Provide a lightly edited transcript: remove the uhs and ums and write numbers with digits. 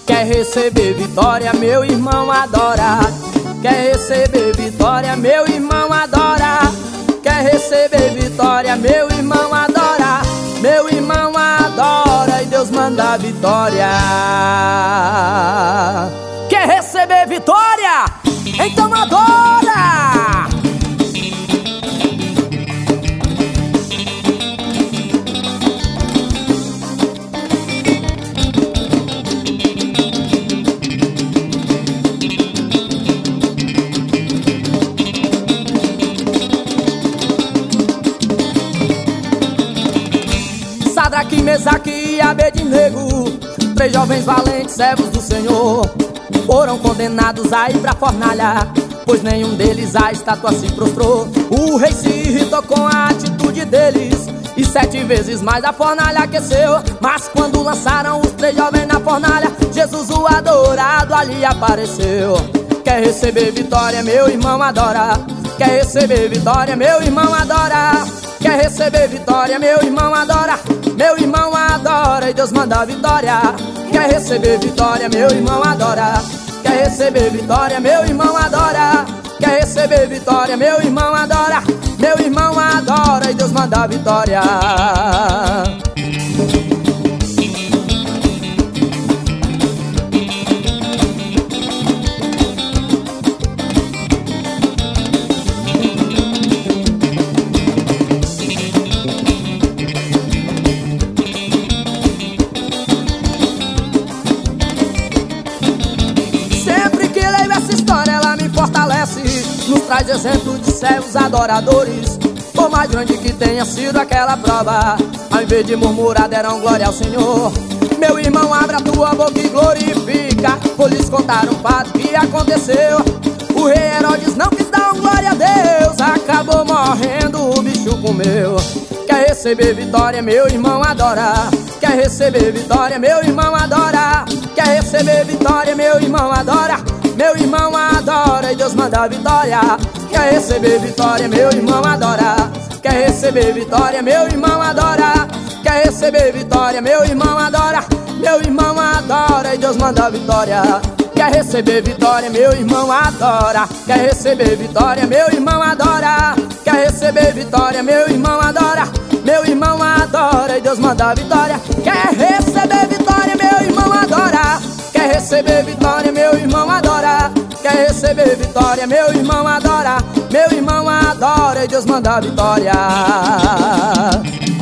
Quer receber vitória, meu irmão adora. Quer receber vitória, meu irmão adora. Quer receber vitória, meu irmão adora. Meu irmão adora e Deus manda vitória. Quer receber vitória? Então adora! Sadraque, Mesaque e Abednego, 3 jovens valentes servos do Senhor, foram condenados a ir pra fornalha, pois nenhum deles a estátua se prostrou. O rei se irritou com a atitude deles e 7 vezes mais a fornalha aqueceu. Mas quando lançaram os 3 jovens na fornalha, Jesus o adorado ali apareceu. Quer receber vitória, meu irmão adora. Quer receber vitória, meu irmão adora. Quer receber vitória, meu irmão adora. Meu irmão adora e Deus manda vitória. Quer receber vitória, meu irmão adora. Quer receber vitória, meu irmão adora. Quer receber vitória, meu irmão adora. Meu irmão adora e Deus manda vitória. Fortalece, nos traz exemplo de servos adoradores. Por mais grande que tenha sido aquela prova, ao invés de murmurar deram glória ao Senhor. Meu irmão, abre a tua boca e glorifica, vou lhes contar um fato que aconteceu. O rei Herodes não quis dar glória a Deus, acabou morrendo, o bicho comeu. Quer receber vitória, meu irmão adora. Quer receber vitória, meu irmão adora. Quer receber vitória, meu irmão adora. Meu irmão adora e Deus manda vitória. Quer receber vitória, meu irmão adora. Quer receber vitória, meu irmão adora. Quer receber vitória, meu irmão adora. Meu irmão adora e Deus manda vitória. Quer receber vitória, meu irmão adora. Quer receber vitória, meu irmão adora. Quer receber vitória, meu irmão adora. Meu irmão adora e Deus manda vitória. Quer receber vitória, meu irmão adora. Quer receber vitória, meu irmão adora. Quer receber vitória, meu irmão adora. Meu irmão adora e Deus manda vitória.